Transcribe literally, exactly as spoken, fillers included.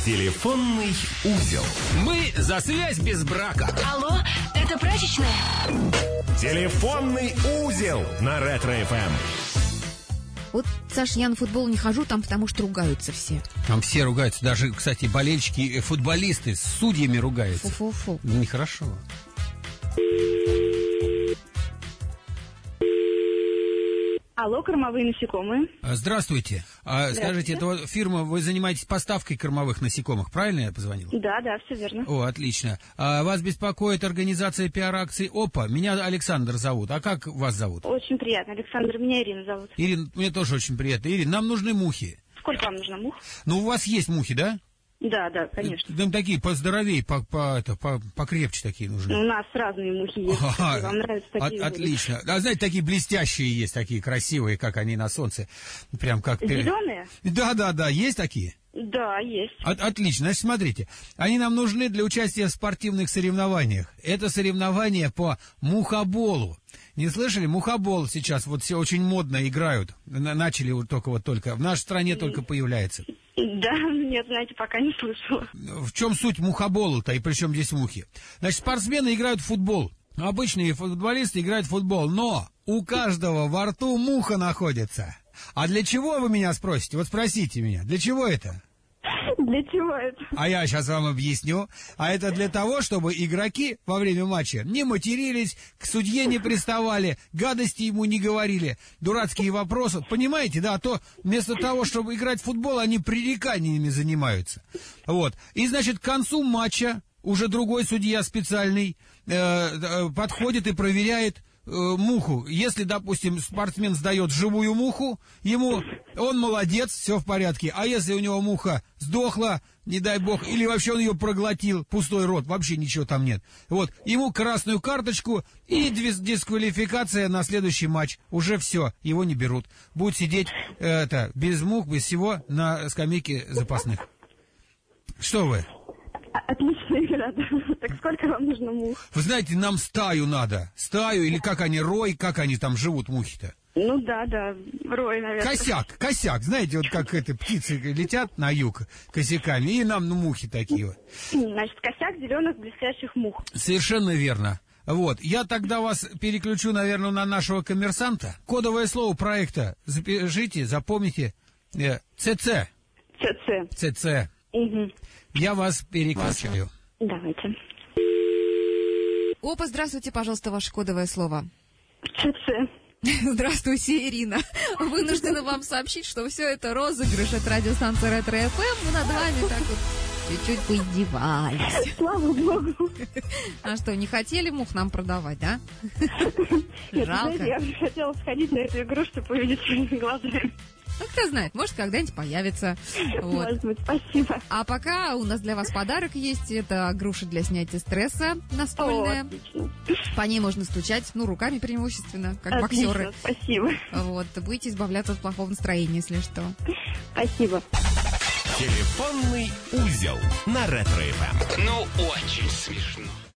Телефонный узел. Мы за связь без брака. Алло, это прачечная? Телефонный узел на Ретро-эф эм. Вот, Саш, я на футбол не хожу там, потому что ругаются все. Там все ругаются. Даже, кстати, болельщики, футболисты с судьями ругаются. Фу-фу-фу. Нехорошо. Алло, кормовые насекомые. Здравствуйте. А, скажите, это вот фирма, вы занимаетесь поставкой кормовых насекомых, правильно я позвонил? Да, да, все верно. О, отлично. А вас беспокоит организация пиар-акции ОПА? Меня Александр зовут. А как вас зовут? Очень приятно, Александр. Меня Ирина зовут. Ирина, мне тоже очень приятно. Ирина, нам нужны мухи. Сколько вам нужно мух? Ну, у вас есть мухи, да? Да, да, конечно. Нам такие поздоровее, по, по, это, по, покрепче такие нужны. У нас разные мухи есть. А, Вам нравятся такие? от, отлично. А знаете, такие блестящие есть, такие красивые, как они на солнце. Прям как... Зеленые? Да, да, да, есть такие? Да, есть. От, отлично. Значит, смотрите, они нам нужны для участия в спортивных соревнованиях. Это соревнования по мухоболу. Не слышали? Мухобол сейчас вот все очень модно играют. Начали вот только вот только. В нашей стране только появляется. Да, нет, знаете, пока не слышала. В чем суть мухобола-то и при чем здесь мухи? Значит, спортсмены играют в футбол. Обычные футболисты играют в футбол, но у каждого во рту муха находится. А для чего, вы меня спросите? Вот спросите меня, для чего это? Для чего это? А я сейчас вам объясню. А это для того, чтобы игроки во время матча не матерились, к судье не приставали, гадости ему не говорили, дурацкие вопросы. Понимаете, да? А то вместо того, чтобы играть в футбол, они пререканиями занимаются. Вот. И, значит, к концу матча уже другой судья специальный э, э, подходит и проверяет э, муху. Если, допустим, спортсмен сдает живую муху, ему он молодец, все в порядке. А если у него муха сдохла, не дай бог, или вообще он ее проглотил, пустой рот, вообще ничего там нет. Вот, ему красную карточку и дисквалификация на следующий матч. Уже все, его не берут. Будет сидеть э, это, без мух, без всего на скамейке запасных. Что вы? Отличная игра, да. Так сколько вам нужно мух? Вы знаете, нам стаю надо. Стаю, или как они, рой, как они там живут, мухи-то? Ну да, да, рой, наверное. Косяк, косяк. Знаете, вот как это, птицы летят на юг косяками, и нам ну, мухи такие вот. Значит, косяк зеленых блестящих мух. Совершенно верно. Вот, я тогда вас переключу, наверное, на нашего коммерсанта. Кодовое слово проекта запишите, запомните. ЦЦ. ЦЦ. ЦЦ. Угу. Я вас переключаю. Давайте. Опа, здравствуйте, пожалуйста, ваше кодовое слово. ЦЦ. Здравствуйте, Ирина. Вынуждена вам сообщить, что все это розыгрыш от радиостанции Ретро-эф эм. Мы над вами так вот чуть-чуть поиздевались. Слава богу. А что, не хотели мух нам продавать, да? Нет, жалко. Знаете, я уже хотела сходить на эту игру, чтобы увидеть своими глазами. Ну, кто знает, может, когда-нибудь появится. Вот. Может быть, спасибо. А пока у нас для вас подарок есть. Это груша для снятия стресса настольная. О, отлично. По ней можно стучать, ну, руками преимущественно, как Отлично, боксеры. Спасибо. Вот, будете избавляться от плохого настроения, если что. Спасибо. Телефонный узел на Ретро-эф эм. Ну, очень смешно.